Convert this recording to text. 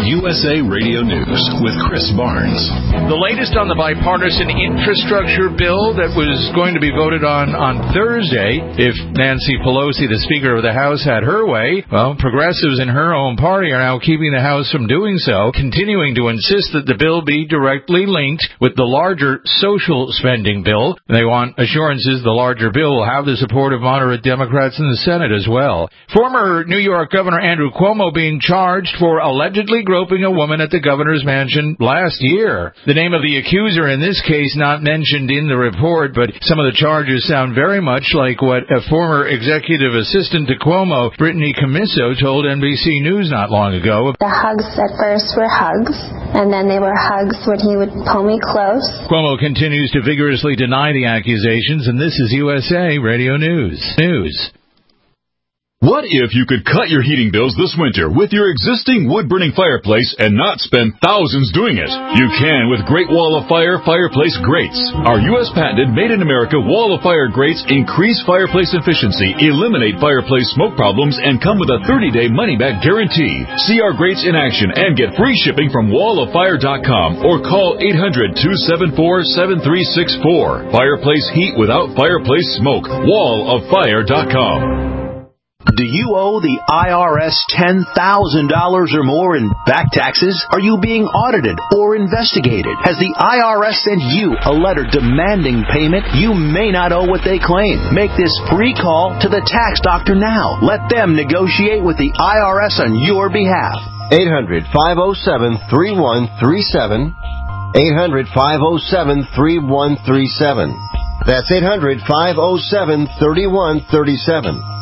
USA Radio News with Chris Barnes. The latest on the bipartisan infrastructure bill that was going to be voted on Thursday. If Nancy Pelosi, the Speaker of the House, had her way, well, progressives in her own party are now keeping the House from doing so, continuing to insist that the bill be directly linked with the larger social spending bill. They want assurances the larger bill will have the support of moderate Democrats in the Senate as well. Former New York Governor Andrew Cuomo being charged for allegedly groping a woman at the governor's mansion last year. The name of the accuser in this case not mentioned in the report, but some of the charges sound very much like what a former executive assistant to Cuomo, Brittany Commisso, told NBC News not long ago. The hugs at first were hugs, and then they were hugs when he would pull me close. Cuomo continues to vigorously deny the accusations, and this is USA Radio News. What if you could cut your heating bills this winter with your existing wood-burning fireplace and not spend thousands doing it? You can with Great Wall of Fire fireplace grates. Our U.S. patented made-in-America Wall of Fire grates increase fireplace efficiency, eliminate fireplace smoke problems, and come with a 30-day money-back guarantee. See our grates in action and get free shipping from walloffire.com or call 800-274-7364. Fireplace heat without fireplace smoke. walloffire.com. Do you owe the IRS $10,000 or more in back taxes? Are you being audited or investigated? Has the IRS sent you a letter demanding payment? You may not owe what they claim. Make this free call to the tax doctor now. Let them negotiate with the IRS on your behalf. 800-507-3137. 800-507-3137. That's 800-507-3137.